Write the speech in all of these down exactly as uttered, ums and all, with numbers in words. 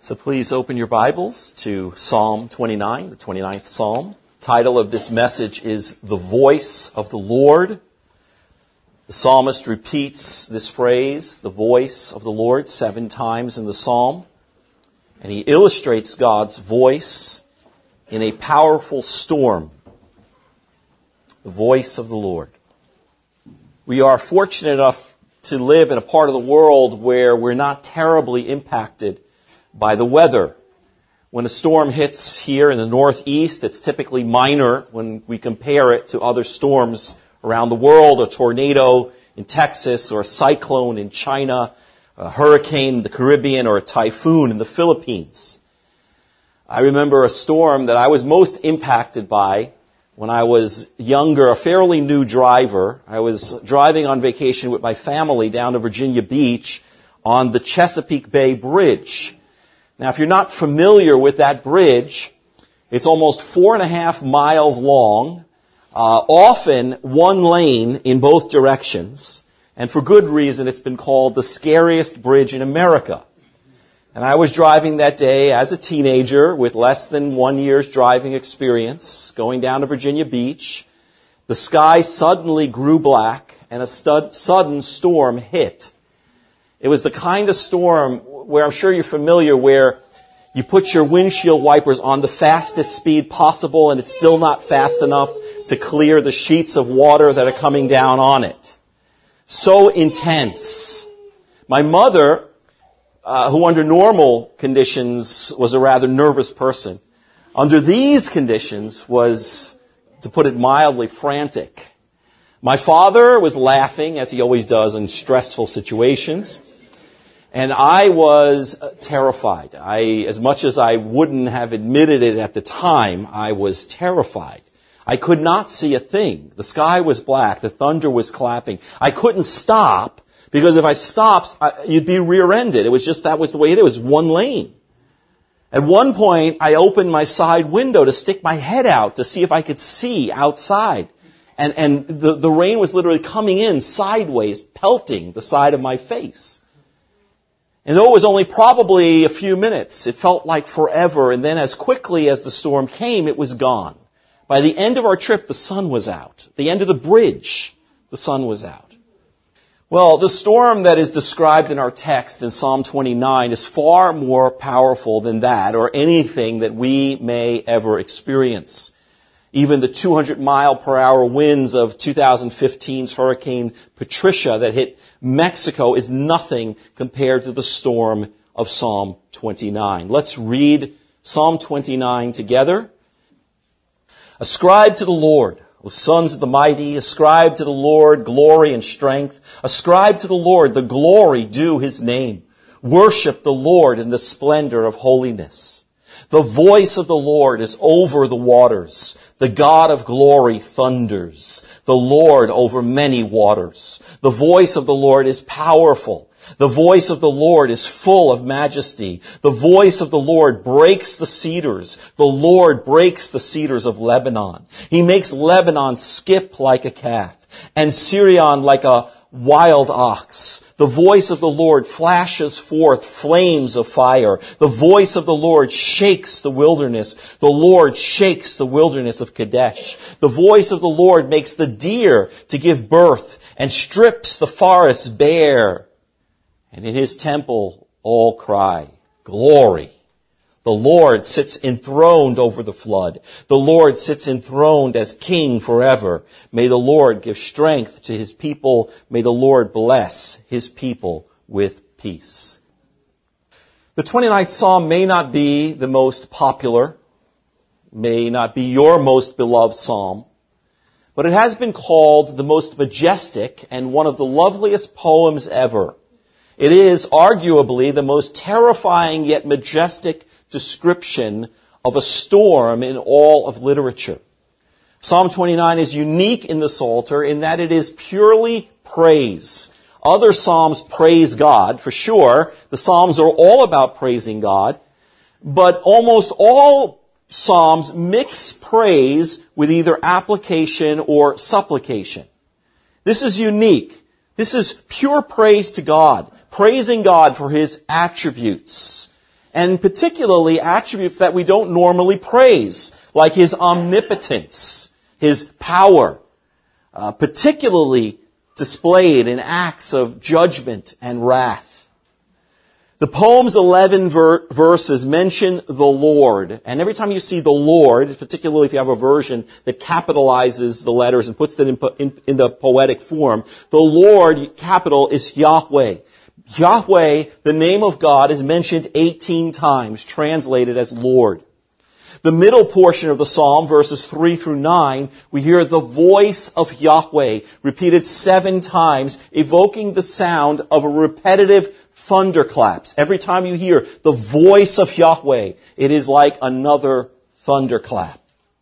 So please open your Bibles to Psalm twenty-nine, the twenty-ninth Psalm. The title of this message is The Voice of the Lord. The psalmist repeats this phrase, the voice of the Lord, seven times in the psalm. And he illustrates God's voice in a powerful storm. The voice of the Lord. We are fortunate enough to live in a part of the world where we're not terribly impacted by the weather. When a storm hits here in the northeast, it's typically minor when we compare it to other storms around the world, a tornado in Texas or a cyclone in China, a hurricane in the Caribbean, or a typhoon in the Philippines. I remember a storm that I was most impacted by when I was younger, a fairly new driver. I was driving on vacation with my family down to Virginia Beach on the Chesapeake Bay Bridge. Now, if you're not familiar with that bridge, it's almost four and a half miles long, uh, often one lane in both directions, and for good reason it's been called the scariest bridge in America. And I was driving that day as a teenager with less than one year's driving experience, going down to Virginia Beach. The sky suddenly grew black, and a stud- sudden storm hit. It was the kind of storm where I'm sure you're familiar, where you put your windshield wipers on the fastest speed possible and it's still not fast enough to clear the sheets of water that are coming down on it. So intense. My mother, uh, who under normal conditions was a rather nervous person, under these conditions was, to put it mildly, frantic. My father was laughing, as he always does in stressful situations. And I was terrified. I, as much as I wouldn't have admitted it at the time, I was terrified. I could not see a thing. The sky was black. The thunder was clapping. I couldn't stop, because if I stopped, I, you'd be rear-ended. It was just, that was the way it was, one lane. At one point, I opened my side window to stick my head out to see if I could see outside. And, and the, the rain was literally coming in sideways, pelting the side of my face. And though it was only probably a few minutes, it felt like forever. And then as quickly as the storm came, it was gone. By the end of our trip, the sun was out. At the end of the bridge, the sun was out. Well, the storm that is described in our text in Psalm twenty-nine is far more powerful than that, or anything that we may ever experience. Even the two hundred mile per hour winds of two thousand fifteen's Hurricane Patricia that hit Mexico is nothing compared to the storm of Psalm twenty-nine. Let's read Psalm twenty-nine together. Ascribe to the Lord, O sons of the mighty, ascribe to the Lord glory and strength. Ascribe to the Lord the glory due his name. Worship the Lord in the splendor of holiness. The voice of the Lord is over the waters. The God of glory thunders. The Lord over many waters. The voice of the Lord is powerful. The voice of the Lord is full of majesty. The voice of the Lord breaks the cedars. The Lord breaks the cedars of Lebanon. He makes Lebanon skip like a calf, and Sirion like a wild ox. The voice of the Lord flashes forth flames of fire. The voice of the Lord shakes the wilderness. The Lord shakes the wilderness of Kadesh. The voice of the Lord makes the deer to give birth and strips the forests bare. And in his temple all cry, glory. The Lord sits enthroned over the flood. The Lord sits enthroned as king forever. May the Lord give strength to his people. May the Lord bless his people with peace. The twenty-ninth Psalm may not be the most popular, may not be your most beloved psalm, but it has been called the most majestic and one of the loveliest poems ever. It is arguably the most terrifying yet majestic description of a storm in all of literature. Psalm twenty-nine is unique in the Psalter in that it is purely praise. Other psalms praise God, for sure. The psalms are all about praising God. But almost all psalms mix praise with either application or supplication. This is unique. This is pure praise to God, praising God for his attributes. and particularly attributes that we don't normally praise, like his omnipotence, his power, uh, particularly displayed in acts of judgment and wrath. The poem's eleven ver- verses mention the Lord. And every time you see the Lord, particularly if you have a version that capitalizes the letters and puts it in, po- in, in the poetic form, the Lord, capital, is Yahweh. Yahweh, the name of God, is mentioned eighteen times, translated as Lord. The middle portion of the psalm, verses three through nine, we hear the voice of Yahweh repeated seven times, evoking the sound of a repetitive thunderclaps. Every time you hear the voice of Yahweh, it is like another thunderclap.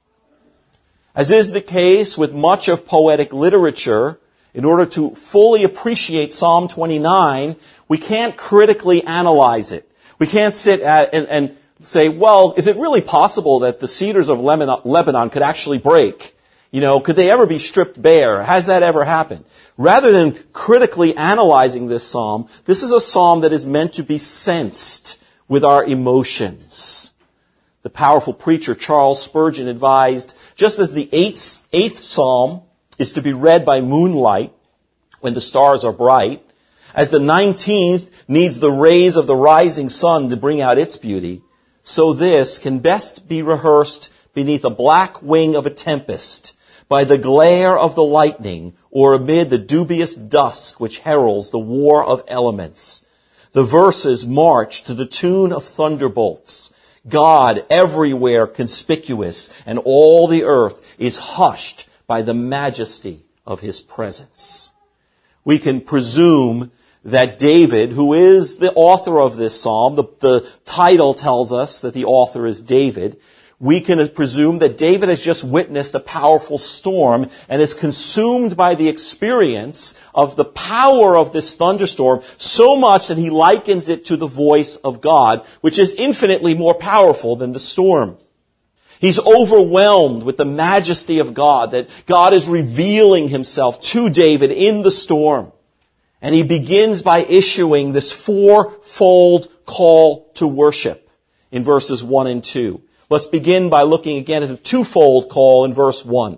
As is the case with much of poetic literature, in order to fully appreciate Psalm twenty-nine, we can't critically analyze it. We can't sit at and, and say, well, is it really possible that the cedars of Lebanon could actually break? You know, could they ever be stripped bare? Has that ever happened? Rather than critically analyzing this psalm, this is a psalm that is meant to be sensed with our emotions. The powerful preacher Charles Spurgeon advised, just as the eighth, eighth psalm is to be read by moonlight when the stars are bright, as the nineteenth needs the rays of the rising sun to bring out its beauty, so this can best be rehearsed beneath a black wing of a tempest, by the glare of the lightning, or amid the dubious dusk which heralds the war of elements. The verses march to the tune of thunderbolts. God everywhere conspicuous, and all the earth is hushed by the majesty of his presence. We can presume that David, who is the author of this psalm, the, the title tells us that the author is David, we can presume that David has just witnessed a powerful storm and is consumed by the experience of the power of this thunderstorm so much that he likens it to the voice of God, which is infinitely more powerful than the storm. He's overwhelmed with the majesty of God, that God is revealing himself to David in the storm. And he begins by issuing this fourfold call to worship in verses one and two. Let's begin by looking again at the twofold call in verse one.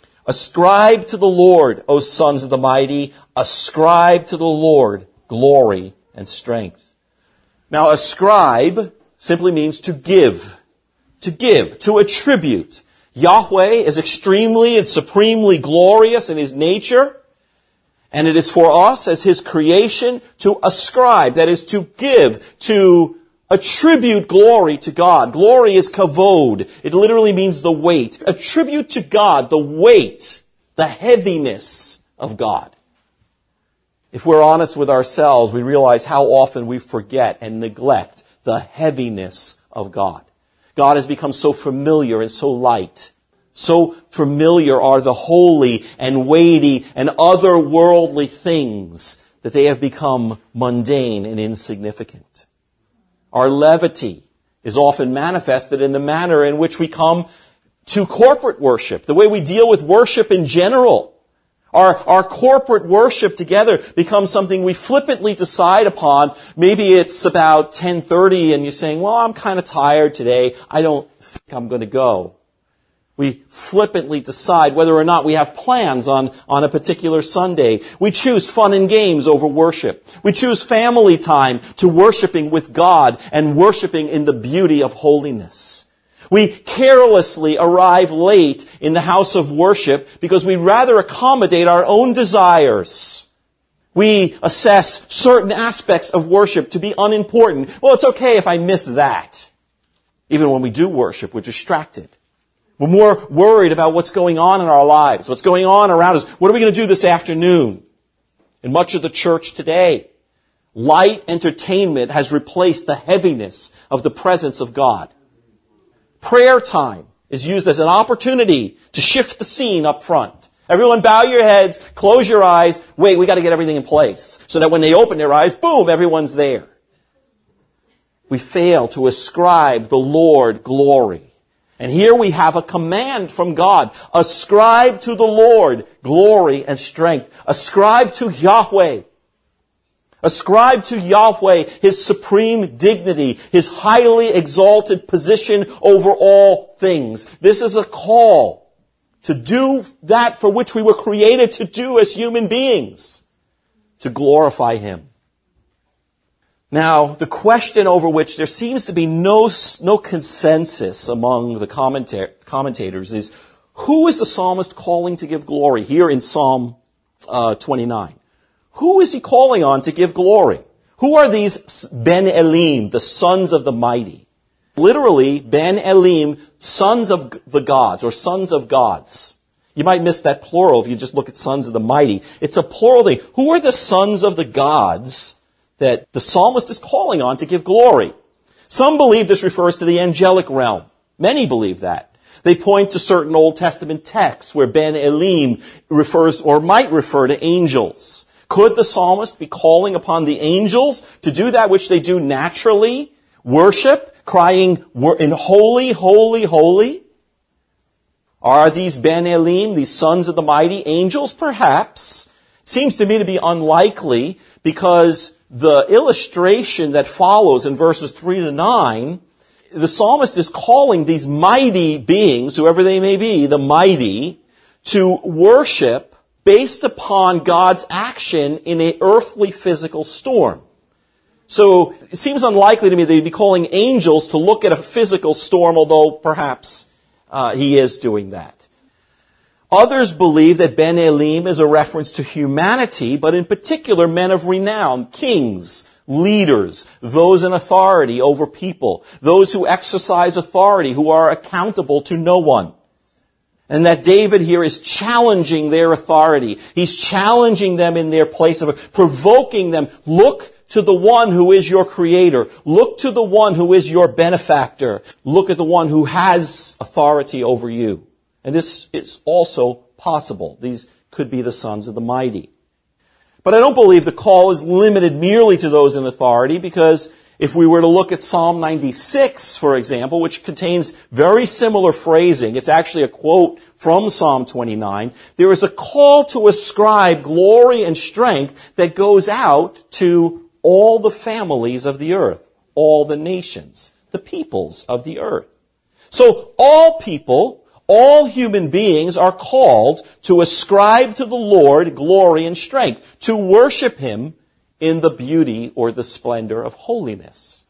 Ascribe to the Lord, O sons of the mighty, ascribe to the Lord glory and strength. Now, ascribe simply means to give, to give, to attribute. Yahweh is extremely and supremely glorious in his nature, and it is for us as his creation to ascribe, that is to give, to attribute glory to God. Glory is kavod. It literally means the weight. Attribute to God the weight, the heaviness of God. If we're honest with ourselves, we realize how often we forget and neglect the heaviness of God. God has become so familiar and so light. So familiar are the holy and weighty and otherworldly things that they have become mundane and insignificant. Our levity is often manifested in the manner in which we come to corporate worship, the way we deal with worship in general. Our, our corporate worship together becomes something we flippantly decide upon. Maybe it's about ten thirty and you're saying, well, I'm kind of tired today. I don't think I'm going to go. We flippantly decide whether or not we have plans on, on a particular Sunday. We choose fun and games over worship. We choose family time to worshiping with God and worshiping in the beauty of holiness. We carelessly arrive late in the house of worship because we'd rather accommodate our own desires. We assess certain aspects of worship to be unimportant. Well, it's okay if I miss that. Even when we do worship, we're distracted. We're more worried about what's going on in our lives, what's going on around us. What are we going to do this afternoon? In much of the church today, light entertainment has replaced the heaviness of the presence of God. Prayer time is used as an opportunity to shift the scene up front. Everyone bow your heads, close your eyes, wait, we got to get everything in place. So that when they open their eyes, boom, everyone's there. We fail to ascribe the Lord glory. And here we have a command from God. Ascribe to the Lord glory and strength. Ascribe to Yahweh. Ascribe to Yahweh His supreme dignity, His highly exalted position over all things. This is a call to do that for which we were created to do as human beings, to glorify Him. Now, the question over which there seems to be no, no consensus among the commenta- commentators is, who is the psalmist calling to give glory here in Psalm uh, twenty-nine? Who is he calling on to give glory? Who are these Ben Elim, the sons of the mighty? Literally, Ben Elim, sons of the gods, or sons of gods. You might miss that plural if you just look at sons of the mighty. It's a plural thing. Who are the sons of the gods that the psalmist is calling on to give glory? Some believe this refers to the angelic realm. Many believe that. They point to certain Old Testament texts where Ben Elim refers, or might refer to angels. Could the psalmist be calling upon the angels to do that which they do naturally? Worship, crying in holy, holy, holy? Are these Ben Elim, these sons of the mighty, angels? Perhaps. It seems to me to be unlikely because the illustration that follows in verses three to nine, the psalmist is calling these mighty beings, whoever they may be, the mighty, to worship based upon God's action in an earthly physical storm. So it seems unlikely to me that he'd be calling angels to look at a physical storm, although perhaps uh, he is doing that. Others believe that Ben Elim is a reference to humanity, but in particular men of renown, kings, leaders, those in authority over people, those who exercise authority, who are accountable to no one. And that David here is challenging their authority. He's challenging them in their place of, provoking them. Look to the one who is your creator. Look to the one who is your benefactor. Look at the one who has authority over you. And this is also possible. These could be the sons of the mighty. But I don't believe the call is limited merely to those in authority, because if we were to look at Psalm ninety-six, for example, which contains very similar phrasing, it's actually a quote from Psalm twenty-nine, there is a call to ascribe glory and strength that goes out to all the families of the earth, all the nations, the peoples of the earth. So all people, all human beings are called to ascribe to the Lord glory and strength, to worship Him in the beauty or the splendor of holiness.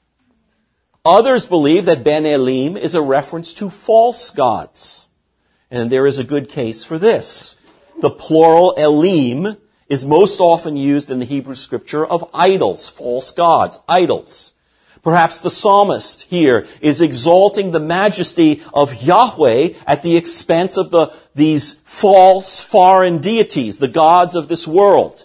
Others believe that Ben Elim is a reference to false gods. And there is a good case for this. The plural Elim is most often used in the Hebrew scripture of idols, false gods, idols. Perhaps the psalmist here is exalting the majesty of Yahweh at the expense of the, these false foreign deities, the gods of this world.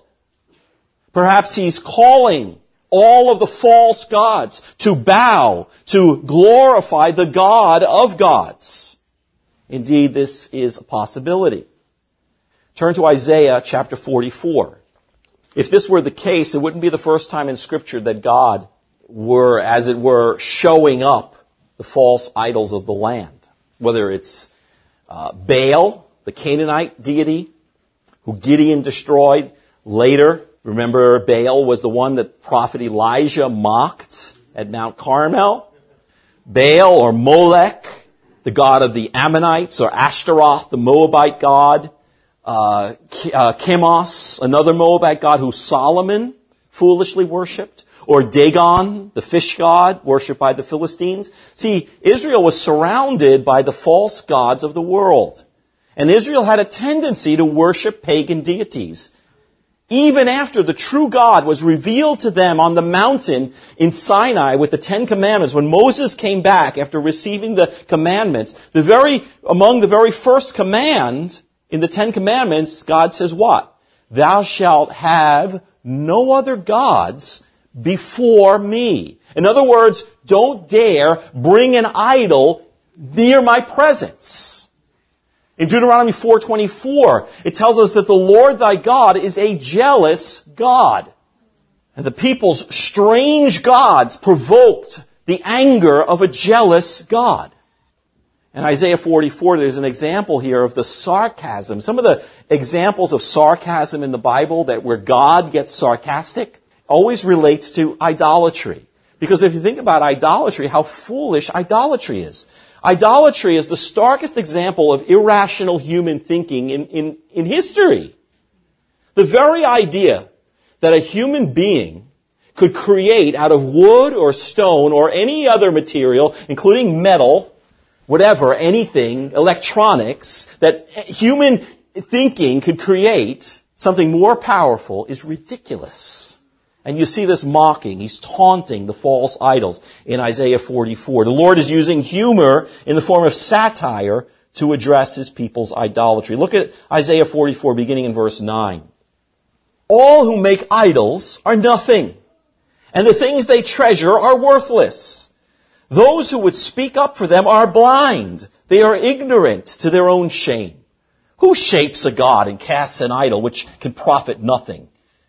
Perhaps he's calling all of the false gods to bow, to glorify the God of gods. Indeed, this is a possibility. Turn to Isaiah chapter forty-four. If this were the case, it wouldn't be the first time in Scripture that God were, as it were, showing up the false idols of the land. Whether it's uh, Baal, the Canaanite deity, who Gideon destroyed later. Remember, Baal was the one that prophet Elijah mocked at Mount Carmel. Baal, or Molech, the god of the Ammonites, or Ashtaroth, the Moabite god. Uh, uh, Chemosh, another Moabite god who Solomon foolishly worshipped. Or Dagon, the fish god, worshipped by the Philistines. See, Israel was surrounded by the false gods of the world. And Israel had a tendency to worship pagan deities. Even after the true God was revealed to them on the mountain in Sinai with the Ten Commandments, when Moses came back after receiving the commandments, the very, among the very first command in the Ten Commandments, God says what? Thou shalt have no other gods before me. In other words, don't dare bring an idol near my presence. In Deuteronomy four twenty-four, it tells us that the Lord thy God is a jealous God. And the people's strange gods provoked the anger of a jealous God. In Isaiah forty-four, there's an example here of the sarcasm. Some of the examples of sarcasm in the Bible that where God gets sarcastic always relates to idolatry. Because if you think about idolatry, how foolish idolatry is. Idolatry is the starkest example of irrational human thinking in, in, in history. The very idea that a human being could create out of wood or stone or any other material, including metal, whatever, anything, electronics, that human thinking could create something more powerful is ridiculous. And you see this mocking. He's taunting the false idols in Isaiah forty-four. The Lord is using humor in the form of satire to address his people's idolatry. Look at Isaiah forty-four, beginning in verse nine. All who make idols are nothing, and the things they treasure are worthless. Those who would speak up for them are blind. They are ignorant to their own shame. Who shapes a god and casts an idol which can profit nothing?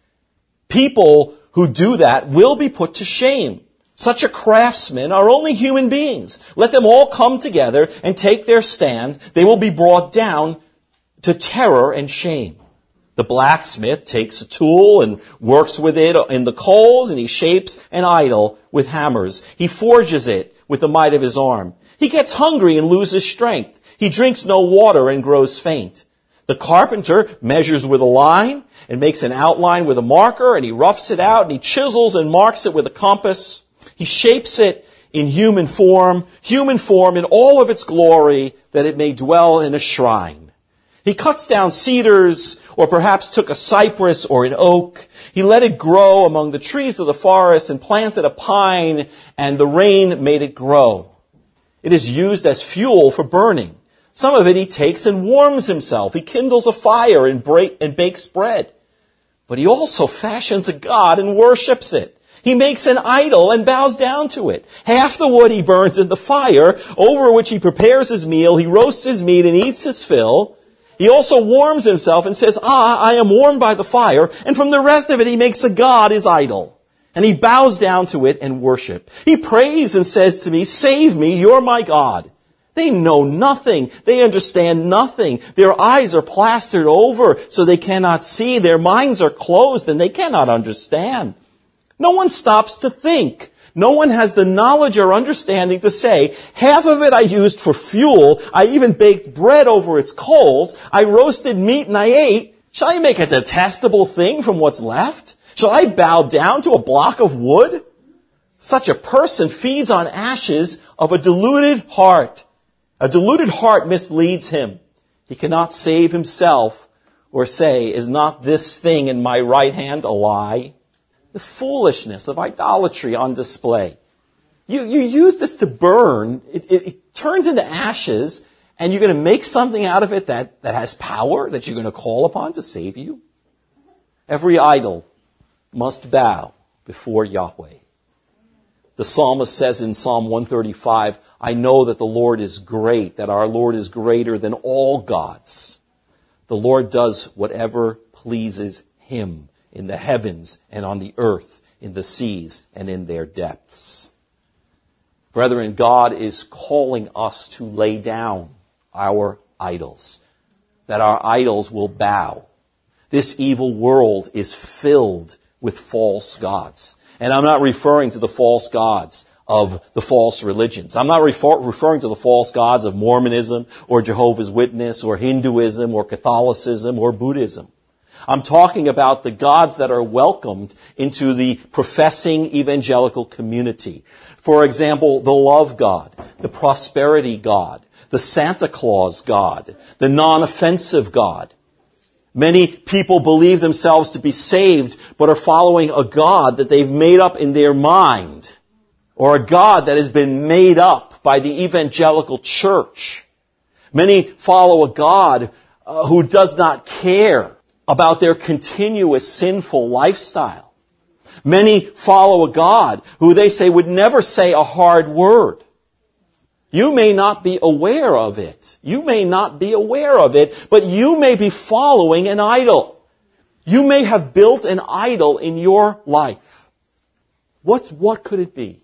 People who do that will be put to shame. Such a craftsmen are only human beings. Let them all come together and take their stand. They will be brought down to terror and shame. The blacksmith takes a tool and works with it in the coals, and he shapes an idol with hammers. He forges it with the might of his arm. He gets hungry and loses strength. He drinks no water and grows faint. The carpenter measures with a line and makes an outline with a marker, and he roughs it out, and he chisels and marks it with a compass. He shapes it in human form, human form in all of its glory, that it may dwell in a shrine. He cuts down cedars, or perhaps took a cypress or an oak. He let it grow among the trees of the forest and planted a pine, and the rain made it grow. It is used as fuel for burning. Some of it he takes and warms himself. He kindles a fire and, break, and bakes bread. But he also fashions a god and worships it. He makes an idol and bows down to it. Half the wood he burns in the fire, over which he prepares his meal. He roasts his meat and eats his fill. He also warms himself and says, ah, I am warmed by the fire. And from the rest of it he makes a god his idol. And he bows down to it and worship. He prays and says to me, save me, you're my God. They know nothing. They understand nothing. Their eyes are plastered over so they cannot see. Their minds are closed and they cannot understand. No one stops to think. No one has the knowledge or understanding to say, half of it I used for fuel. I even baked bread over its coals. I roasted meat and I ate. Shall I make a detestable thing from what's left? Shall I bow down to a block of wood? Such a person feeds on ashes of a deluded heart. A deluded heart misleads him. He cannot save himself or say, is not this thing in my right hand a lie? The foolishness of idolatry on display. You, you use this to burn. It, it, it turns into ashes, and you're going to make something out of it that, that has power, that you're going to call upon to save you? Every idol must bow before Yahweh. The psalmist says in Psalm one thirty-five, I know that the Lord is great, that our Lord is greater than all gods. The Lord does whatever pleases him in the heavens and on the earth, in the seas and in their depths. Brethren, God is calling us to lay down our idols, that our idols will bow. This evil world is filled with false gods. And I'm not referring to the false gods of the false religions. I'm not refer- referring to the false gods of Mormonism or Jehovah's Witness or Hinduism or Catholicism or Buddhism. I'm talking about the gods that are welcomed into the professing evangelical community. For example, the love God, the prosperity God, the Santa Claus God, the non-offensive God. Many people believe themselves to be saved, but are following a God that they've made up in their mind, or a God that has been made up by the evangelical church. Many follow a God uh, who does not care about their continuous sinful lifestyle. Many follow a God who they say would never say a hard word. You may not be aware of it. You may not be aware of it, but you may be following an idol. You may have built an idol in your life. What, what could it be?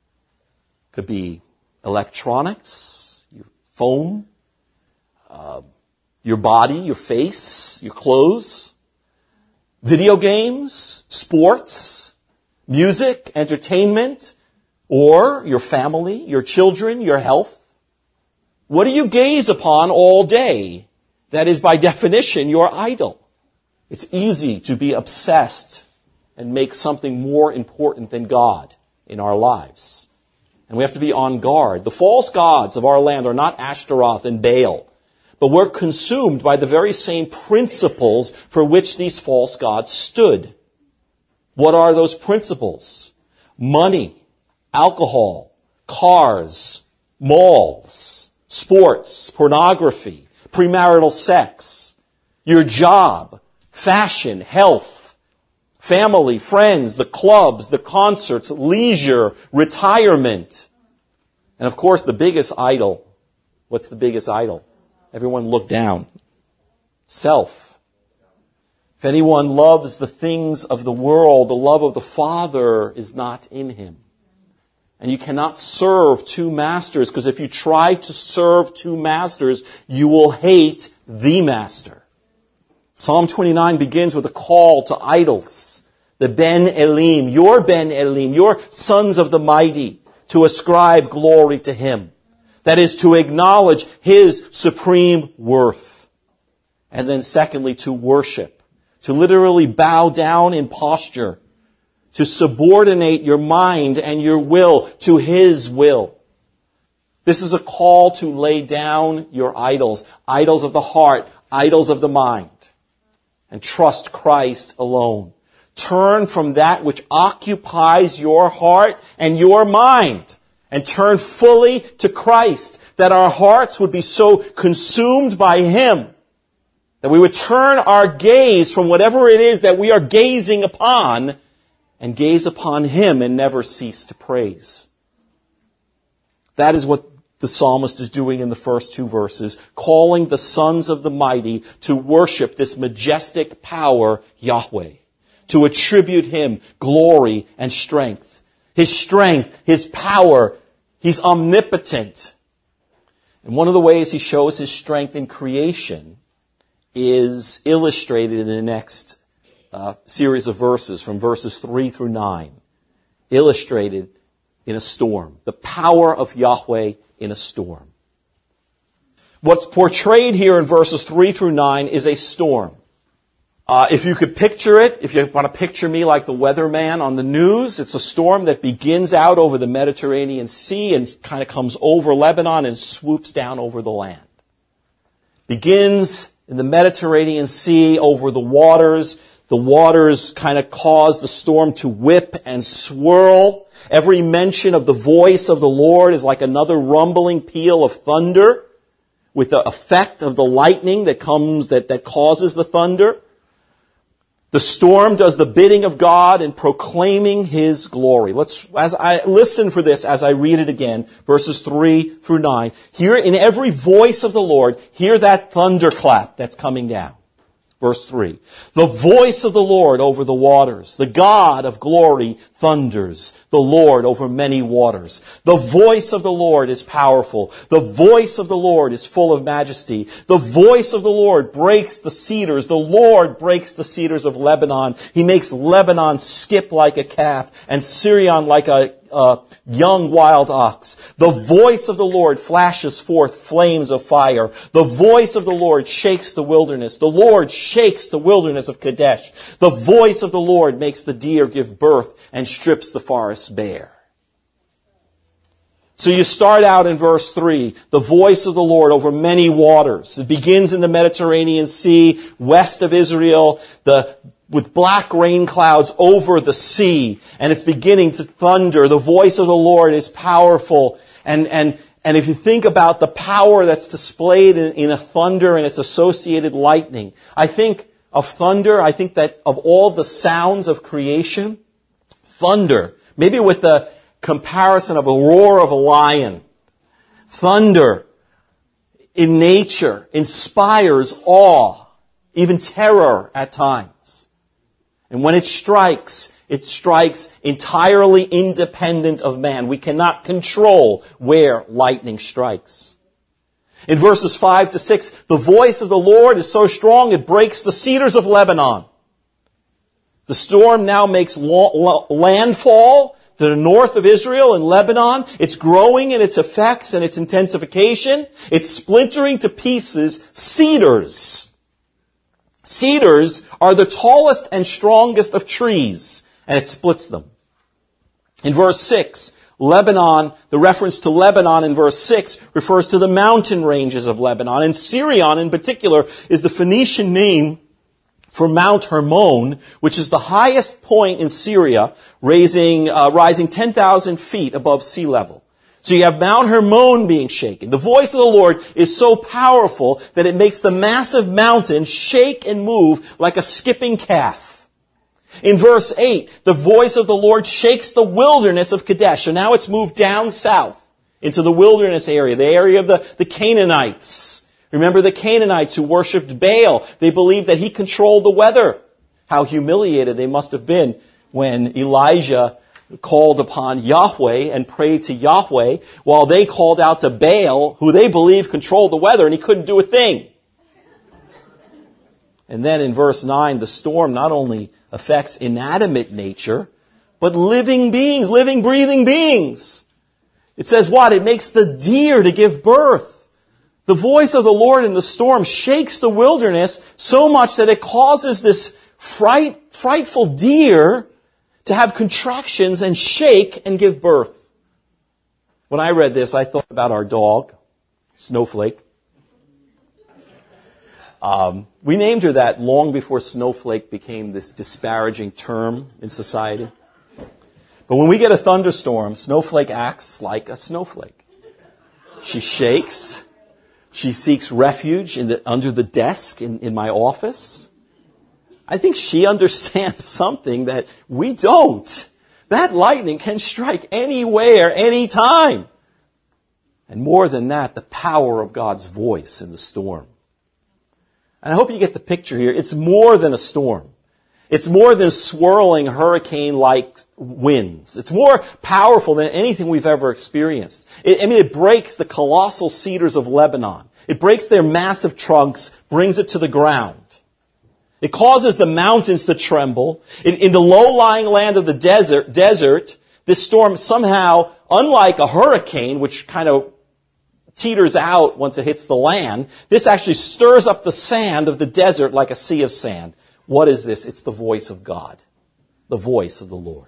Could be electronics, your phone, uh, your body, your face, your clothes, video games, sports, Music, entertainment, or your family, your children, your health? What do you gaze upon all day? That is, by definition, your idol. It's easy to be obsessed and make something more important than God in our lives. And we have to be on guard. The false gods of our land are not Ashtaroth and Baal, but we're consumed by the very same principles for which these false gods stood. What are those principles? Money, alcohol, cars, malls, sports, pornography, premarital sex, your job, fashion, health, family, friends, the clubs, the concerts, leisure, retirement. And of course, the biggest idol. What's the biggest idol? Everyone look down. Self. If anyone loves the things of the world, the love of the Father is not in him. And you cannot serve two masters, because if you try to serve two masters, you will hate the master. Psalm twenty-nine begins with a call to idols. The Ben Elim, your Ben Elim, your sons of the mighty, to ascribe glory to him. That is, to acknowledge his supreme worth. And then secondly, to worship. To literally bow down in posture. To subordinate your mind and your will to his will. This is a call to lay down your idols. Idols of the heart, idols of the mind. And trust Christ alone. Turn from that which occupies your heart and your mind. And turn fully to Christ. That our hearts would be so consumed by him that we would turn our gaze from whatever it is that we are gazing upon and gaze upon him and never cease to praise. That is what the psalmist is doing in the first two verses, calling the sons of the mighty to worship this majestic power, Yahweh, to attribute him glory and strength. His strength, his power, he's omnipotent. And one of the ways he shows his strength in creation is illustrated in the next uh, series of verses, from verses three through nine. Illustrated in a storm. The power of Yahweh in a storm. What's portrayed here in verses three through nine is a storm. Uh, if you could picture it, if you want to picture me like the weatherman on the news, it's a storm that begins out over the Mediterranean Sea and kind of comes over Lebanon and swoops down over the land. Begins in the Mediterranean Sea over the waters. The waters kind of cause the storm to whip and swirl. Every mention of the voice of the Lord is like another rumbling peal of thunder with the effect of the lightning that comes, that, that causes the thunder. The storm does the bidding of God in proclaiming his glory. Let's, as I listen for this, as I read it again, verses three through nine. Hear in every voice of the Lord, hear that thunderclap that's coming down. Verse three. The voice of the Lord over the waters. The God of glory thunders. The Lord over many waters. The voice of the Lord is powerful. The voice of the Lord is full of majesty. The voice of the Lord breaks the cedars. The Lord breaks the cedars of Lebanon. He makes Lebanon skip like a calf and Sirion like a Uh, young wild ox. The voice of the Lord flashes forth flames of fire. The voice of the Lord shakes the wilderness. The Lord shakes the wilderness of Kadesh. The voice of the Lord makes the deer give birth and strips the forests bare. So you start out in verse three, the voice of the Lord over many waters. It begins in the Mediterranean Sea, west of Israel, the with black rain clouds over the sea, and it's beginning to thunder. The voice of the Lord is powerful. And, and, and if you think about the power that's displayed in, in a thunder and its associated lightning, I think of thunder, I think that of all the sounds of creation, thunder, maybe with the comparison of a roar of a lion, thunder in nature inspires awe, even terror at times. And when it strikes, it strikes entirely independent of man. We cannot control where lightning strikes. In verses five to six, the voice of the Lord is so strong it breaks the cedars of Lebanon. The storm now makes landfall to the north of Israel and Lebanon. It's growing in its effects and its intensification. It's splintering to pieces cedars. Cedars are the tallest and strongest of trees, and it splits them. In verse six, Lebanon, the reference to Lebanon in verse six refers to the mountain ranges of Lebanon. And Sirion in particular is the Phoenician name for Mount Hermon, which is the highest point in Syria, raising, uh, rising ten thousand feet above sea level. So you have Mount Hermon being shaken. The voice of the Lord is so powerful that it makes the massive mountain shake and move like a skipping calf. In verse eight, the voice of the Lord shakes the wilderness of Kadesh. So now it's moved down south into the wilderness area, the area of the, the Canaanites. Remember the Canaanites who worshipped Baal. They believed that he controlled the weather. How humiliated they must have been when Elijah called upon Yahweh and prayed to Yahweh while they called out to Baal, who they believed controlled the weather, and he couldn't do a thing. And then in verse nine, the storm not only affects inanimate nature, but living beings, living, breathing beings. It says what? It makes the deer to give birth. The voice of the Lord in the storm shakes the wilderness so much that it causes this fright, frightful deer to have contractions and shake and give birth. When I read this, I thought about our dog, Snowflake. Um, we named her that long before Snowflake became this disparaging term in society. But when we get a thunderstorm, Snowflake acts like a snowflake. She shakes. She seeks refuge in the, under the desk in, in my office. I think she understands something that we don't. That lightning can strike anywhere, anytime. And more than that, the power of God's voice in the storm. And I hope you get the picture here. It's more than a storm. It's more than swirling hurricane-like winds. It's more powerful than anything we've ever experienced. It, I mean, it breaks the colossal cedars of Lebanon. It breaks their massive trunks, brings it to the ground. It causes the mountains to tremble. In, in the low-lying land of the desert, desert, this storm somehow, unlike a hurricane, which kind of teeters out once it hits the land, this actually stirs up the sand of the desert like a sea of sand. What is this? It's the voice of God, the voice of the Lord.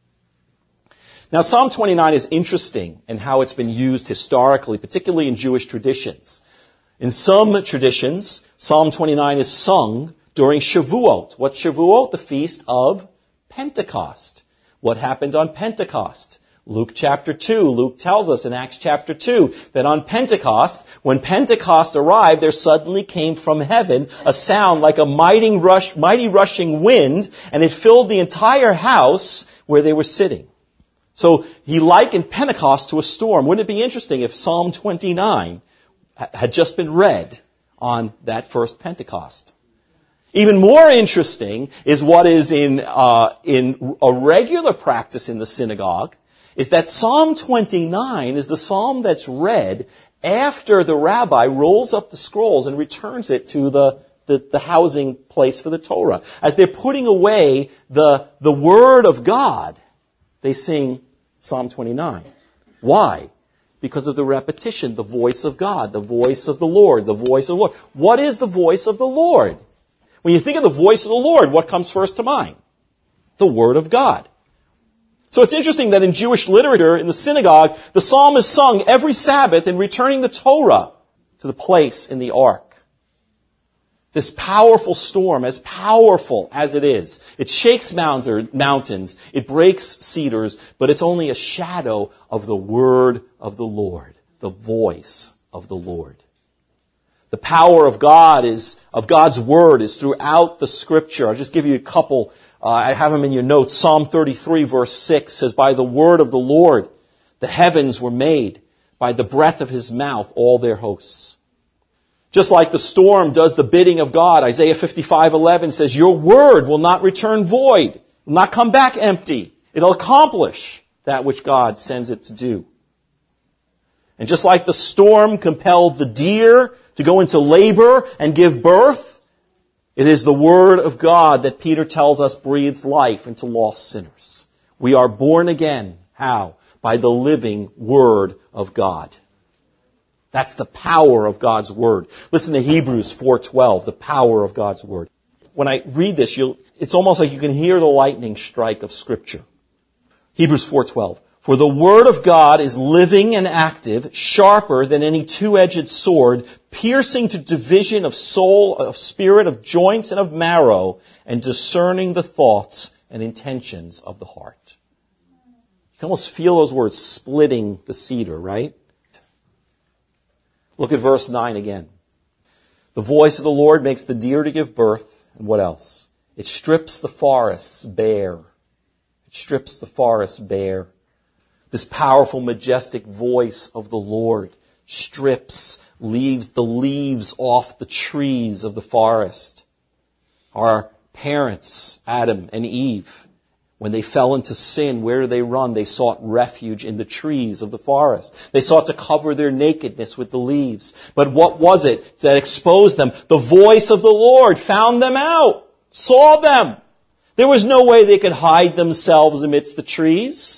Now, Psalm twenty-nine is interesting in how it's been used historically, particularly in Jewish traditions. In some traditions, Psalm twenty-nine is sung during Shavuot. What's Shavuot? The feast of Pentecost. What happened on Pentecost? Luke chapter two, Luke tells us in Acts chapter two that on Pentecost, when Pentecost arrived, there suddenly came from heaven a sound like a mighty rush, mighty rushing wind, and it filled the entire house where they were sitting. So he likened Pentecost to a storm. Wouldn't it be interesting if Psalm twenty-nine had just been read on that first Pentecost? Even more interesting is what is in uh, in a regular practice in the synagogue, is that Psalm twenty-nine is the psalm that's read after the rabbi rolls up the scrolls and returns it to the, the, the housing place for the Torah. As they're putting away the, the Word of God, they sing Psalm twenty-nine. Why? Because of the repetition, the voice of God, the voice of the Lord, the voice of the Lord. What is the voice of the Lord? When you think of the voice of the Lord, what comes first to mind? The Word of God. So it's interesting that in Jewish literature, in the synagogue, the psalm is sung every Sabbath in returning the Torah to the place in the ark. This powerful storm, as powerful as it is, it shakes mountains, it breaks cedars, but it's only a shadow of the word of the Lord, the voice of the Lord. The power of God is, of God's word is throughout the scripture. I'll just give you a couple. Uh, I have them in your notes. Psalm thirty-three verse six says, by the word of the Lord, the heavens were made. By the breath of his mouth, all their hosts. Just like the storm does the bidding of God, Isaiah fifty-five eleven says, your word will not return void, will not come back empty. It'll accomplish that which God sends it to do. And just like the storm compelled the deer to go into labor and give birth, It is the Word of God that Peter tells us breathes life into lost sinners. We are born again. How? By the living Word of God. That's the power of God's Word. Listen to Hebrews four twelve, the power of God's Word. When I read this, you'll, it's almost like you can hear the lightning strike of Scripture. Hebrews four twelve. For the Word of God is living and active, sharper than any two-edged sword, piercing to division of soul, of spirit, of joints, and of marrow, and discerning the thoughts and intentions of the heart. You can almost feel those words splitting the cedar, right? Look at verse nine again. The voice of the Lord makes the deer to give birth, and what else? It strips the forests bare. It strips the forests bare. This powerful, majestic voice of the Lord strips, leaves the leaves off the trees of the forest. Our parents, Adam and Eve, when they fell into sin, where did they run? They sought refuge in the trees of the forest. They sought to cover their nakedness with the leaves. But what was it that exposed them? The voice of the Lord found them out, saw them. There was no way they could hide themselves amidst the trees.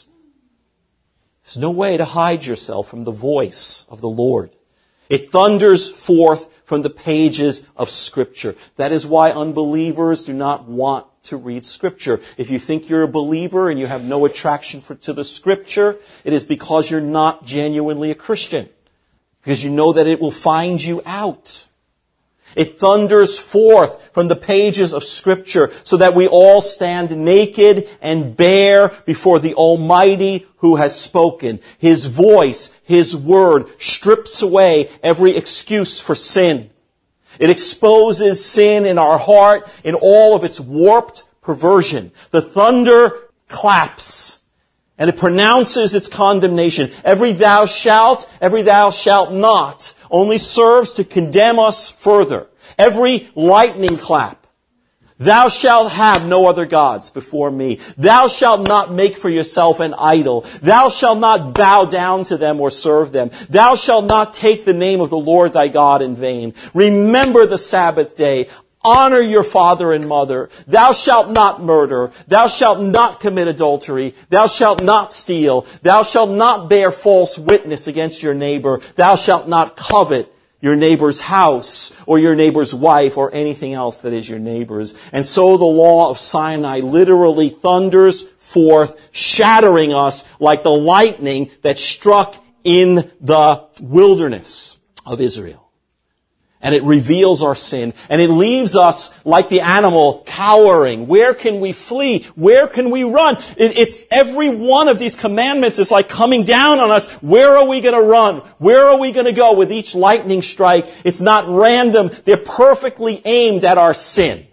There's no way to hide yourself from the voice of the Lord. It thunders forth from the pages of Scripture. That is why unbelievers do not want to read Scripture. If you think you're a believer and you have no attraction for, to the Scripture, it is because you're not genuinely a Christian. Because you know that it will find you out. It thunders forth from the pages of Scripture so that we all stand naked and bare before the Almighty who has spoken. His voice, His word, strips away every excuse for sin. It exposes sin in our heart in all of its warped perversion. The thunder claps and it pronounces its condemnation. Every thou shalt, every thou shalt not only serves to condemn us further. Every lightning clap. Thou shalt have no other gods before me. Thou shalt not make for yourself an idol. Thou shalt not bow down to them or serve them. Thou shalt not take the name of the Lord thy God in vain. Remember the Sabbath day. Honor your father and mother. Thou shalt not murder. Thou shalt not commit adultery. Thou shalt not steal. Thou shalt not bear false witness against your neighbor. Thou shalt not covet your neighbor's house or your neighbor's wife or anything else that is your neighbor's. And so the law of Sinai literally thunders forth, shattering us like the lightning that struck in the wilderness of Israel. And it reveals our sin. And it leaves us like the animal cowering. Where can we flee? Where can we run? It, it's every one of these commandments is like coming down on us. Where are we going to run? Where are we going to go with each lightning strike? It's not random. They're perfectly aimed at our sin.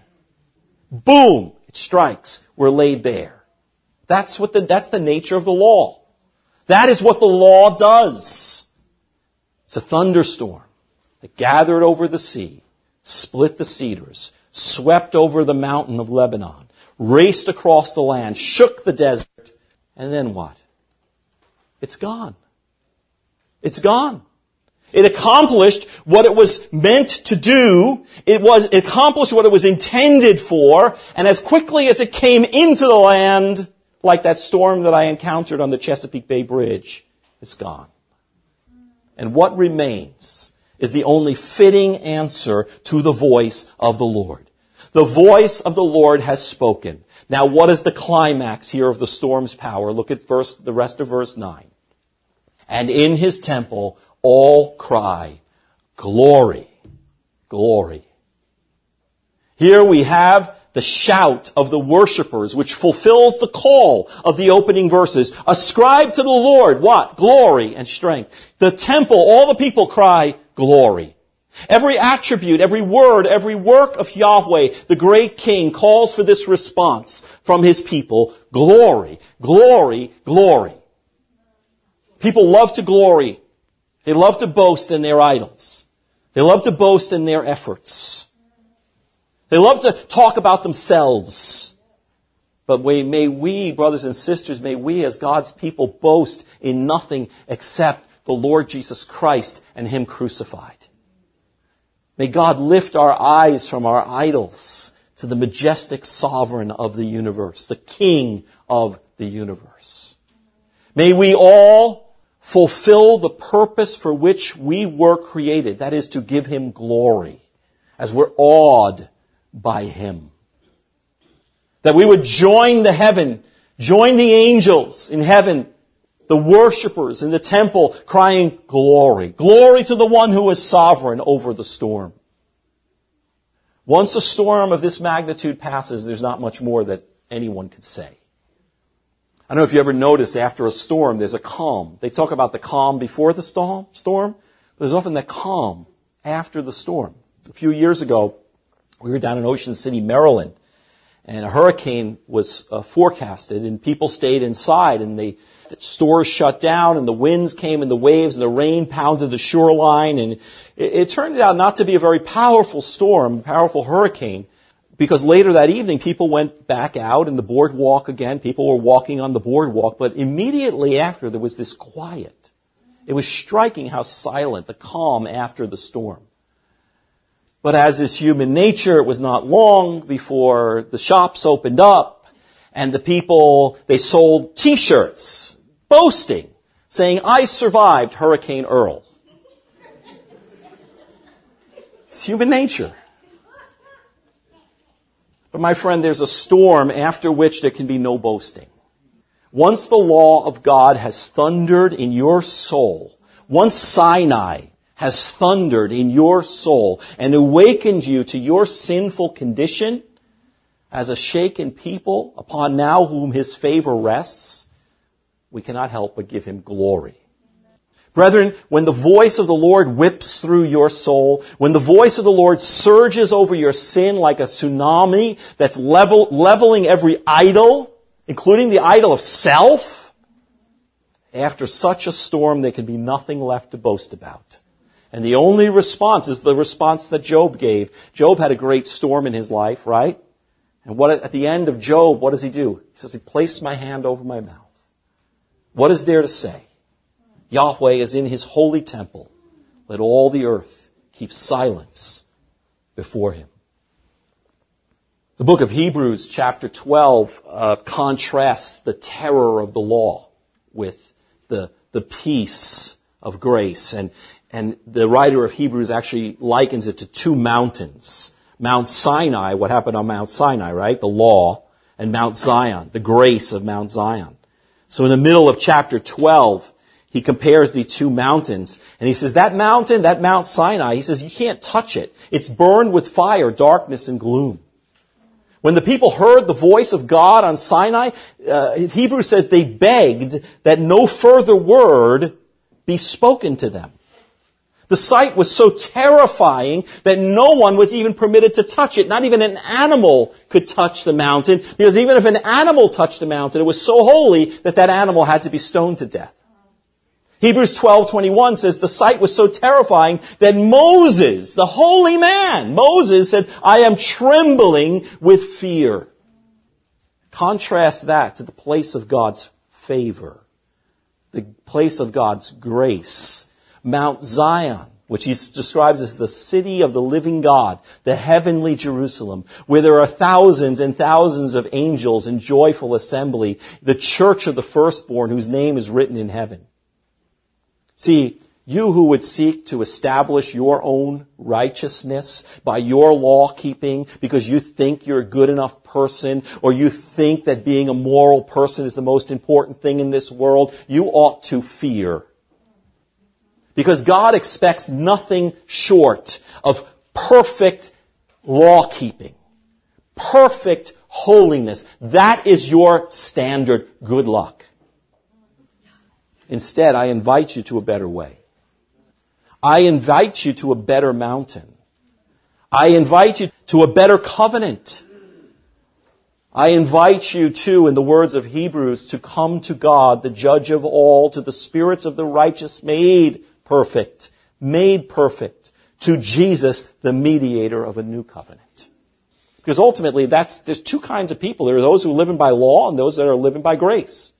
Boom! It strikes. We're laid bare. That's what the, that's the nature of the law. That is what the law does. It's a thunderstorm that gathered over the sea, split the cedars, swept over the mountain of Lebanon, raced across the land, shook the desert, and then what? It's gone. It's gone. It accomplished what it was meant to do. It was, it accomplished what it was intended for, and as quickly as it came into the land, like that storm that I encountered on the Chesapeake Bay Bridge, it's gone. And what remains is the only fitting answer to the voice of the Lord. The voice of the Lord has spoken. Now, what is the climax here of the storm's power? Look at verse, the rest of verse nine. And in his temple, all cry, glory, glory. Here we have the shout of the worshipers, which fulfills the call of the opening verses. Ascribe to the Lord, what? Glory and strength. The temple, all the people cry, glory. Every attribute, every word, every work of Yahweh, the great King, calls for this response from his people. Glory, glory, glory. People love to glory. They love to boast in their idols. They love to boast in their efforts. They love to talk about themselves. But may we, brothers and sisters, may we as God's people boast in nothing except the Lord Jesus Christ and Him crucified. May God lift our eyes from our idols to the majestic sovereign of the universe, the King of the universe. May we all fulfill the purpose for which we were created, that is to give Him glory, as we're awed by Him. That we would join the heaven, join the angels in heaven, the worshipers in the temple, crying, glory. Glory to the one who is sovereign over the storm. Once a storm of this magnitude passes, there's not much more that anyone could say. I don't know if you ever notice after a storm, there's a calm. They talk about the calm before the storm, storm, but there's often that calm after the storm. A few years ago, we were down in Ocean City, Maryland, and a hurricane was uh, forecasted, and people stayed inside, and they, the stores shut down, and the winds came, and the waves, and the rain pounded the shoreline, and it, it turned out not to be a very powerful storm, powerful hurricane, because later that evening, people went back out in the boardwalk again. People were walking on the boardwalk, but immediately after, there was this quiet. It was striking how silent, the calm after the storm. But as is human nature, it was not long before the shops opened up and the people, they sold T-shirts, boasting, saying, I survived Hurricane Earl. It's human nature. But my friend, there's a storm after which there can be no boasting. Once the law of God has thundered in your soul, once Sinai has thundered in your soul and awakened you to your sinful condition as a shaken people upon now whom His favor rests, we cannot help but give Him glory. Brethren, when the voice of the Lord whips through your soul, when the voice of the Lord surges over your sin like a tsunami that's level, leveling every idol, including the idol of self, after such a storm there can be nothing left to boast about. And the only response is the response that Job gave. Job had a great storm in his life, right? And what at the end of Job, what does he do? He says, I place my hand over my mouth. What is there to say? Yahweh is in His holy temple. Let all the earth keep silence before Him. The book of Hebrews, chapter twelve, uh, contrasts the terror of the law with the, the peace of grace. And And the writer of Hebrews actually likens it to two mountains. Mount Sinai, what happened on Mount Sinai, right? The law. And Mount Zion, the grace of Mount Zion. So in the middle of chapter twelve, he compares the two mountains. And he says, that mountain, that Mount Sinai, he says, you can't touch it. It's burned with fire, darkness, and gloom. When the people heard the voice of God on Sinai, uh, Hebrews says they begged that no further word be spoken to them. The sight was so terrifying that no one was even permitted to touch it. Not even an animal could touch the mountain, because even if an animal touched the mountain, it was so holy that that animal had to be stoned to death. Hebrews twelve twenty-one says the sight was so terrifying that Moses, the holy man, Moses said, I am trembling with fear. Contrast that to the place of God's favor, the place of God's grace. Mount Zion, which he describes as the city of the living God, the heavenly Jerusalem, where there are thousands and thousands of angels in joyful assembly, the church of the firstborn whose name is written in heaven. See, you who would seek to establish your own righteousness by your law keeping because you think you're a good enough person, or you think that being a moral person is the most important thing in this world, you ought to fear. Because God expects nothing short of perfect law keeping, perfect holiness. That is your standard. Good luck. Instead, I invite you to a better way. I invite you to a better mountain. I invite you to a better covenant. I invite you to, in the words of Hebrews, to come to God, the judge of all, to the spirits of the righteous made perfect, made perfect, to Jesus, the mediator of a new covenant. Because ultimately, that's there's two kinds of people. There are those who are living by law and those that are living by grace.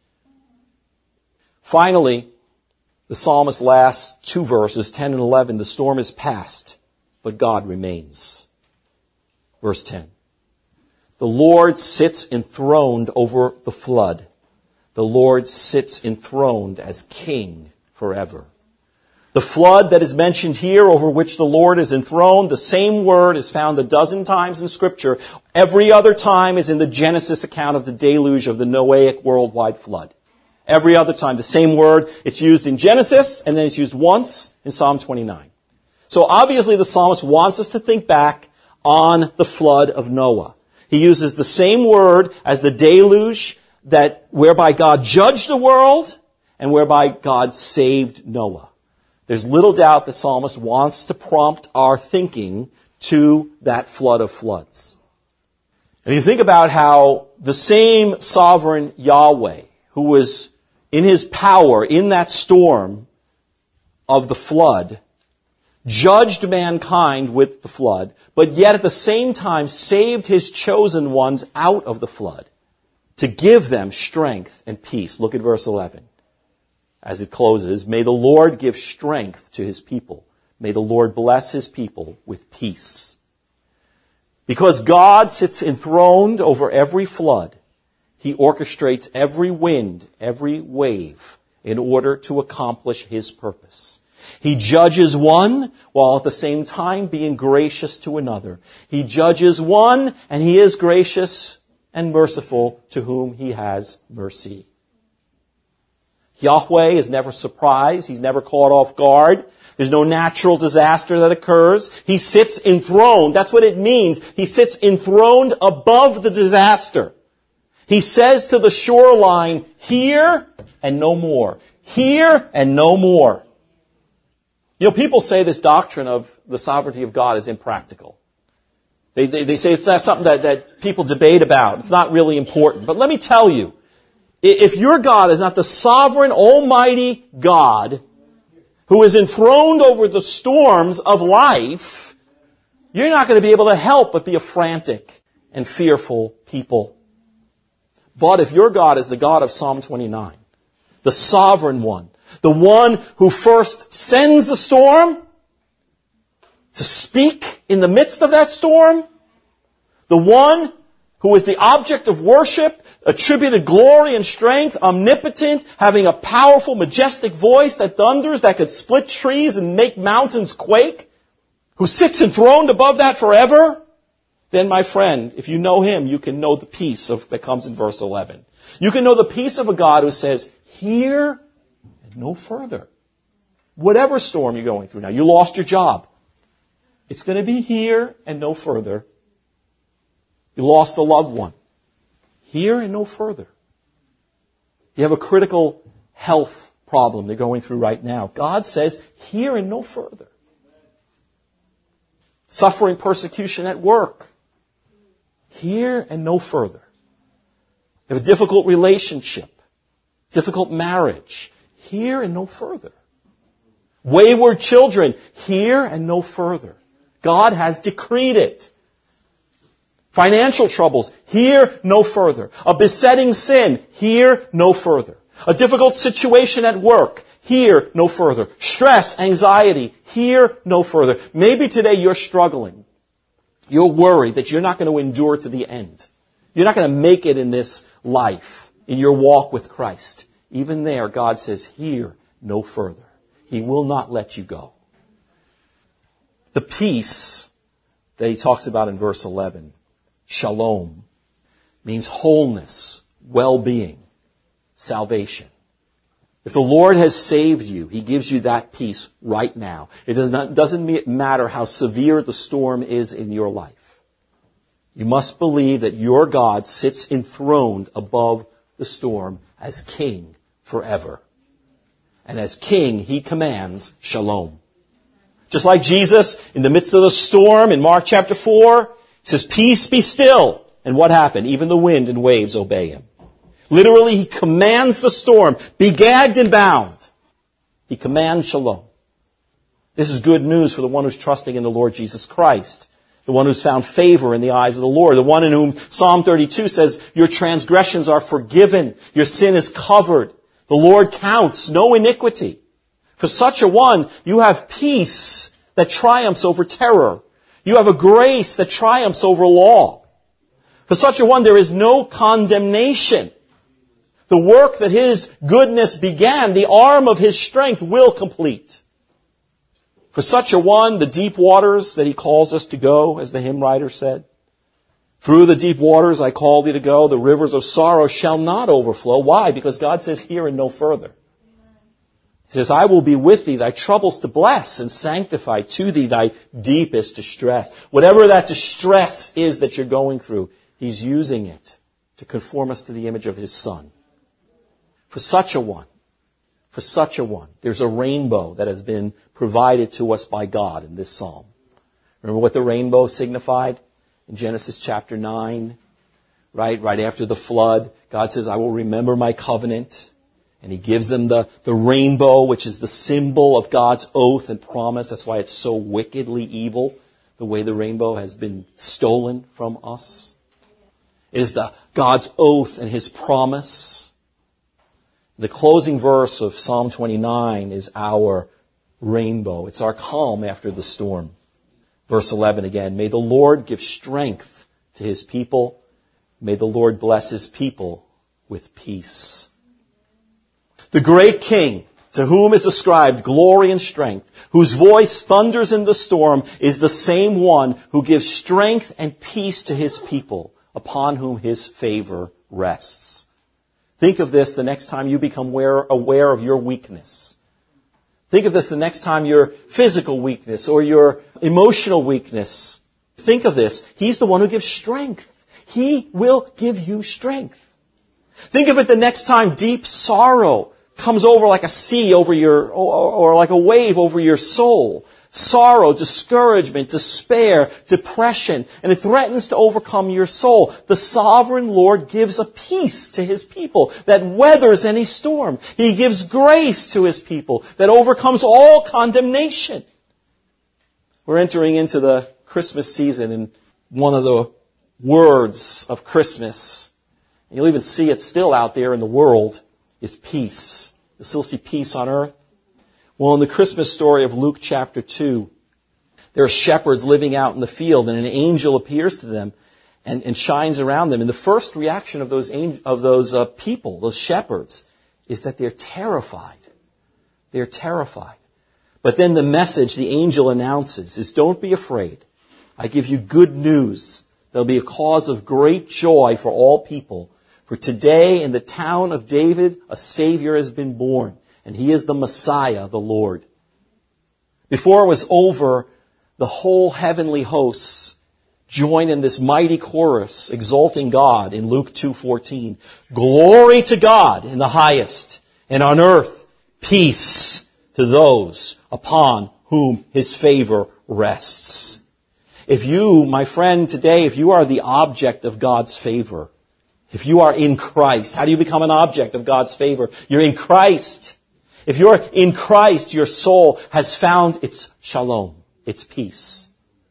Finally, the psalmist's last two verses, ten and eleven, the storm is past. but God remains. Verse ten. The Lord sits enthroned over the flood. The Lord sits enthroned as king forever. The flood that is mentioned here, over which the Lord is enthroned, the same word is found a dozen times in Scripture. Every other time is in the Genesis account of the deluge of the Noahic worldwide flood. Every other time, the same word. It's used in Genesis, and then it's used once in Psalm twenty-nine. So obviously the psalmist wants us to think back on the flood of Noah. He uses the same word as the deluge, that whereby God judged the world and whereby God saved Noah. There's little doubt the psalmist wants to prompt our thinking to that flood of floods. And you think about how the same sovereign Yahweh, who was in his power in that storm of the flood, judged mankind with the flood, but yet at the same time saved his chosen ones out of the flood to give them strength and peace. Look at verse eleven. As it closes, may the Lord give strength to his people. May the Lord bless his people with peace. Because God sits enthroned over every flood, he orchestrates every wind, every wave, in order to accomplish his purpose. He judges one while at the same time being gracious to another. He judges one and he is gracious and merciful to whom he has mercy. Yahweh is never surprised. He's never caught off guard. There's no natural disaster that occurs. He sits enthroned. That's what it means. He sits enthroned above the disaster. He says to the shoreline, here and no more. Here and no more. You know, people say this doctrine of the sovereignty of God is impractical. They, they, they say it's not something that, that people debate about. It's not really important. But let me tell you, if your God is not the sovereign, almighty God who is enthroned over the storms of life, you're not going to be able to help but be a frantic and fearful people. But if your God is the God of Psalm twenty-nine, the sovereign one, the one who first sends the storm to speak in the midst of that storm, the one who is the object of worship, attributed glory and strength, omnipotent, having a powerful, majestic voice that thunders, that could split trees and make mountains quake, who sits enthroned above that forever, then, my friend, if you know him, you can know the peace of, that comes in verse eleven. You can know the peace of a God who says, here and no further. Whatever storm you're going through now, you lost your job. It's going to be here and no further. You lost a loved one. Here and no further. You have a critical health problem they're going through right now. God says, here and no further. Suffering persecution at work. Here and no further. You have a difficult relationship. Difficult marriage. Here and no further. Wayward children. Here and no further. God has decreed it. Financial troubles. Here, no further. A besetting sin. Here, no further. A difficult situation at work. Here, no further. Stress, anxiety. Here, no further. Maybe today you're struggling. You're worried that you're not going to endure to the end. You're not going to make it in this life, in your walk with Christ. Even there, God says, here, no further. He will not let you go. The peace that he talks about in verse eleven, shalom, means wholeness, well-being, salvation. If the Lord has saved you, he gives you that peace right now. It does not, doesn't matter how severe the storm is in your life. You must believe that your God sits enthroned above the storm as king forever. And as king, he commands shalom. Just like Jesus, in the midst of the storm in Mark chapter four, he says, peace be still. And what happened? Even the wind and waves obey him. Literally, he commands the storm, be gagged and bound. He commands shalom. This is good news for the one who's trusting in the Lord Jesus Christ. The one who's found favor in the eyes of the Lord. The one in whom Psalm thirty-two says, your transgressions are forgiven. Your sin is covered. The Lord counts no iniquity. For such a one, you have peace that triumphs over terror. You have a grace that triumphs over law. For such a one, there is no condemnation. The work that His goodness began, the arm of His strength will complete. For such a one, the deep waters that He calls us to go, as the hymn writer said, through the deep waters I call thee to go, the rivers of sorrow shall not overflow. Why? Because God says here and no further. He says, I will be with thee, thy troubles to bless, and sanctify to thee thy deepest distress. Whatever that distress is that you're going through, He's using it to conform us to the image of His Son. For such a one, for such a one, there's a rainbow that has been provided to us by God in this psalm. Remember what the rainbow signified in Genesis chapter nine? Right, right after the flood, God says, I will remember my covenant. And He gives them the, the rainbow, which is the symbol of God's oath and promise. That's why it's so wickedly evil, the way the rainbow has been stolen from us. It is the God's oath and His promise. The closing verse of Psalm twenty-nine is our rainbow. It's our calm after the storm. Verse eleven again, may the Lord give strength to His people. May the Lord bless His people with peace. The great King, to whom is ascribed glory and strength, whose voice thunders in the storm, is the same one who gives strength and peace to His people, upon whom His favor rests. Think of this the next time you become aware, aware of your weakness. Think of this the next time your physical weakness or your emotional weakness. Think of this. He's the one who gives strength. He will give you strength. Think of it the next time deep sorrow comes over like a sea over your, or, or like a wave over your soul. Sorrow, discouragement, despair, depression, and it threatens to overcome your soul. The sovereign Lord gives a peace to His people that weathers any storm. He gives grace to His people that overcomes all condemnation. We're entering into the Christmas season, and one of the words of Christmas, and you'll even see it still out there in the world, is peace. You still see peace on earth? Well, in the Christmas story of Luke chapter two, there are shepherds living out in the field, and an angel appears to them and, and shines around them. And the first reaction of those of those uh, people, those shepherds, is that they're terrified. They're terrified. But then the message the angel announces is, don't be afraid. I give you good news. There'll be a cause of great joy for all people. For today in the town of David, a Savior has been born, and He is the Messiah, the Lord. Before it was over, the whole heavenly hosts join in this mighty chorus exalting God in Luke two fourteen. Glory to God in the highest, and on earth peace to those upon whom His favor rests. If you, my friend, today, if you are the object of God's favor, if you are in Christ, how do you become an object of God's favor? You're in Christ. If you're in Christ, your soul has found its shalom, its peace.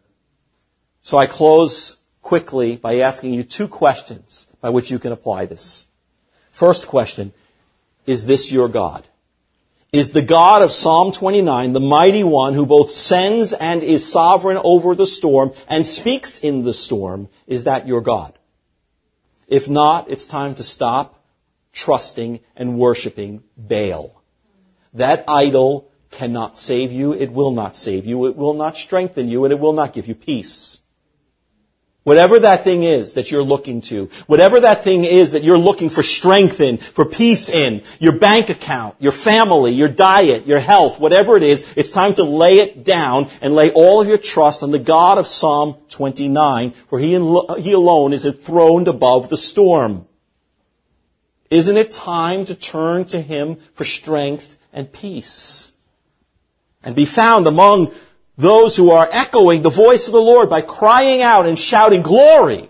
So I close quickly by asking you two questions by which you can apply this. First question, is this your God? Is the God of Psalm twenty-nine, the mighty one who both sends and is sovereign over the storm and speaks in the storm, is that your God? If not, it's time to stop trusting and worshiping Baal. That idol cannot save you. It will not save you. It will not strengthen you, and it will not give you peace. Whatever that thing is that you're looking to, whatever that thing is that you're looking for strength in, for peace in, your bank account, your family, your diet, your health, whatever it is, it's time to lay it down and lay all of your trust on the God of Psalm twenty-nine, for He, he alone is enthroned above the storm. Isn't it time to turn to Him for strength and peace? And be found among those who are echoing the voice of the Lord by crying out and shouting, glory.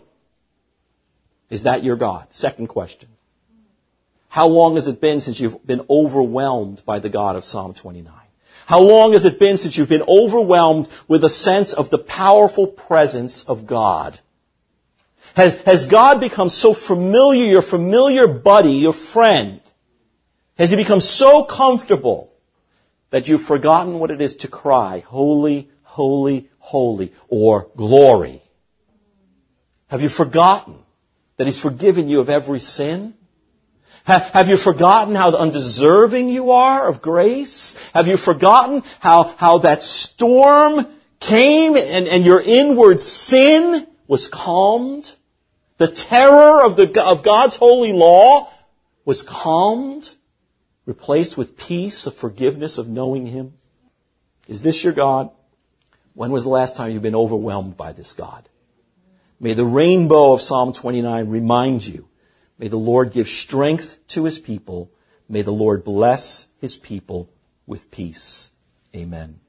Is that your God? Second question. How long has it been since you've been overwhelmed by the God of Psalm twenty-nine? How long has it been since you've been overwhelmed with a sense of the powerful presence of God? Has, has God become so familiar, your familiar buddy, your friend? Has He become so comfortable that you've forgotten what it is to cry, holy, holy, holy, or glory? Have you forgotten that He's forgiven you of every sin? Have you forgotten how undeserving you are of grace? Have you forgotten how, how that storm came and, and your inward sin was calmed? The terror of, the, of God's holy law was calmed, replaced with peace of forgiveness of knowing Him. Is this your God? When was the last time you've been overwhelmed by this God? May the rainbow of Psalm twenty-nine remind you. May the Lord give strength to His people. May the Lord bless His people with peace. Amen.